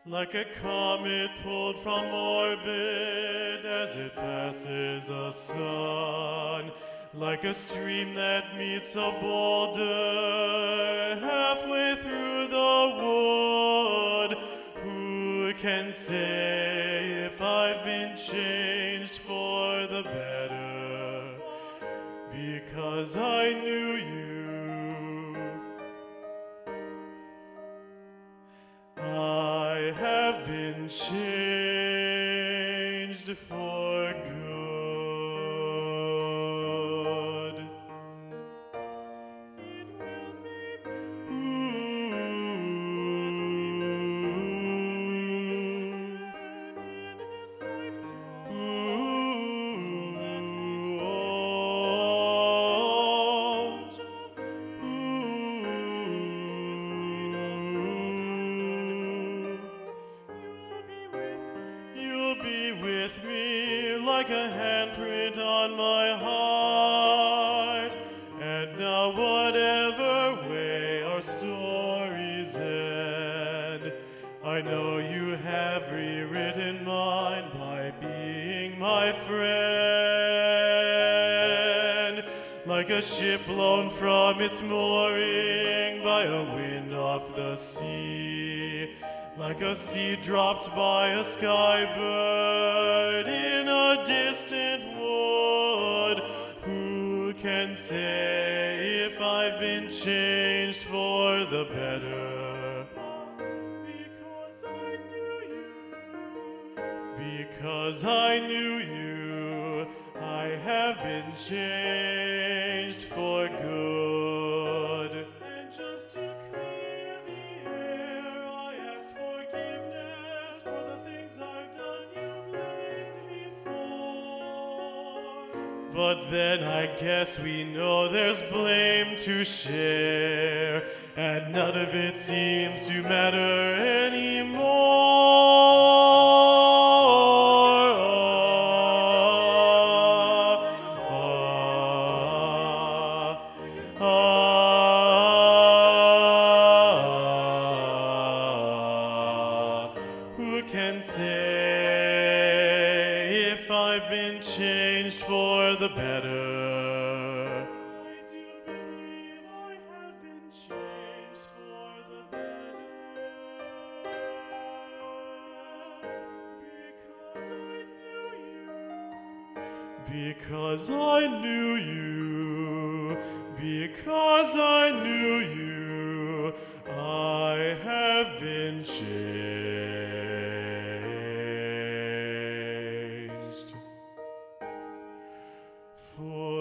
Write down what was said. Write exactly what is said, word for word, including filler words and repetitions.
like a comet pulled from orbit as it passes a sun, like a stream that meets a boulder halfway through the wood. Who can say if I've been changed for the better? Because I knew you. I have been changed for good. It will be You'll be with me like a handprint on my heart. And now whatever way our stories end, I know you have rewritten mine by being my friend. Like a ship blown from its mooring by a wind off the sea, like a seed dropped by a skybird in a distant wood. Who can say if I've been changed for the better? Because I knew you. Because I knew you, I have been changed for good. And just to clear the air, I ask forgiveness for the things I've done you blamed me for. But then I guess we know there's blame to share, and none of it seems to matter anymore. Who can say if I've been changed for the better? I do believe I have been changed for the better. Because I knew you. Because I knew you, I have been changed for